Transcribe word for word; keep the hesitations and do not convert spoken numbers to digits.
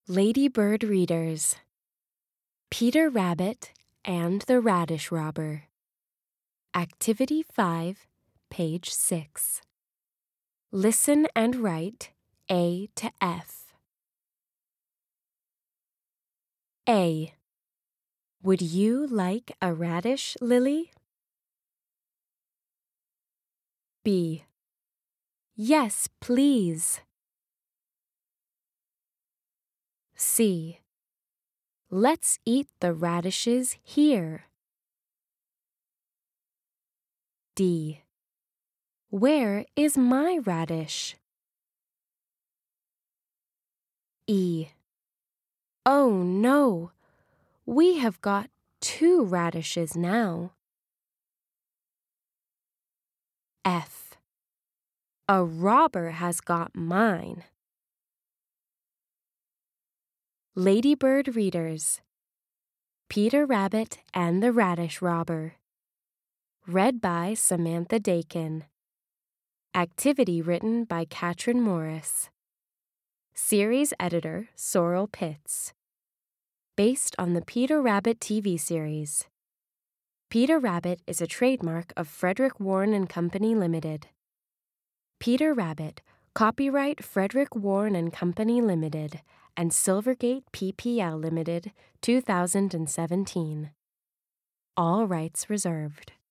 Ladybird Readers, Peter Rabbit and the Radish Robber. Activity five, page six. Listen and write A to F. A. Would you like a radish, Lily? B. Yes, please. C. Let's eat the radishes here. D. Where is my radish? E. Oh no, we have got two radishes now. F. A robber has got mine. Ladybird Readers, Peter Rabbit and the Radish Robber. Read by Samantha Dakin. Activity written by Katrin Morris. Series editor Sorrel Pitts. Based on the Peter Rabbit T V series. Peter Rabbit is a trademark of Frederick Warne and Company Limited. Peter Rabbit, copyright Frederick Warne and Company Limited and Silvergate P P L Limited, two thousand seventeen. All rights reserved.